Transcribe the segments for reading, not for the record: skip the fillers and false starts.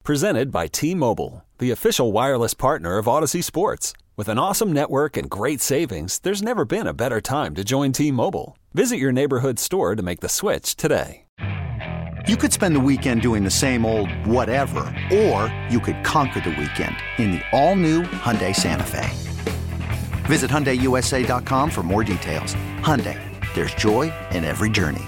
Presented by T-Mobile, the official wireless partner of Odyssey Sports. With an awesome network and great savings, there's never been a better time to join T-Mobile. Visit your neighborhood store to make the switch today. You could spend the weekend doing the same old whatever, or you could conquer the weekend in the all-new Hyundai Santa Fe. Visit HyundaiUSA.com for more details. Hyundai, there's joy in every journey.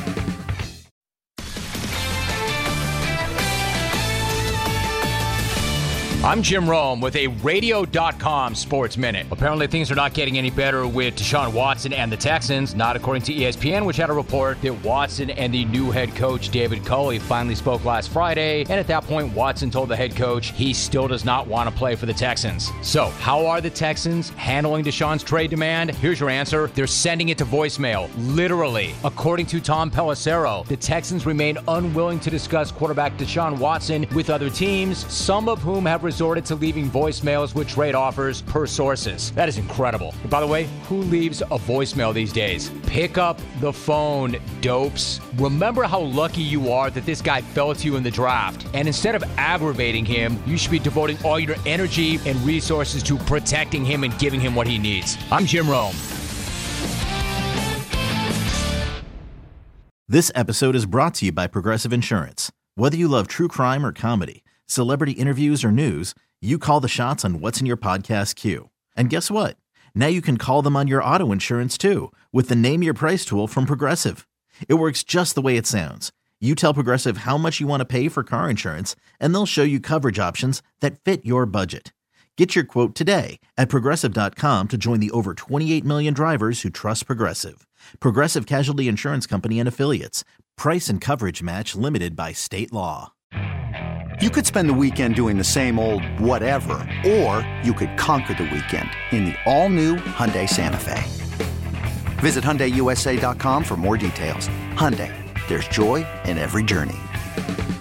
I'm Jim Rome with a Radio.com Sports Minute. Apparently things are not getting any better with Deshaun Watson and the Texans, not according to ESPN, which had a report that Watson and the new head coach, David Culley, finally spoke last Friday. And at that point, Watson told the head coach he still does not want to play for the Texans. So how are the Texans handling Deshaun's trade demand? Here's your answer. They're sending it to voicemail. Literally. According to Tom Pelissero, the Texans remain unwilling to discuss quarterback Deshaun Watson with other teams, some of whom have resorted to leaving voicemails with trade offers per sources. That is incredible. And by the way, who leaves a voicemail these days? Pick up the phone, dopes. Remember how lucky you are that this guy fell to you in the draft. And instead of aggravating him, you should be devoting all your energy and resources to protecting him and giving him what he needs. I'm Jim Rome. This episode is brought to you by Progressive Insurance. Whether you love true crime or comedy, celebrity interviews or news, you call the shots on what's in your podcast queue. And guess what? Now you can call them on your auto insurance too with the Name Your Price tool from Progressive. It works just the way it sounds. You tell Progressive how much you want to pay for car insurance, and they'll show you coverage options that fit your budget. Get your quote today at Progressive.com to join the over 28 million drivers who trust Progressive. Progressive Casualty Insurance Company and Affiliates. Price and coverage match limited by state law. You could spend the weekend doing the same old whatever, or you could conquer the weekend in the all-new Hyundai Santa Fe. Visit HyundaiUSA.com for more details. Hyundai, there's joy in every journey.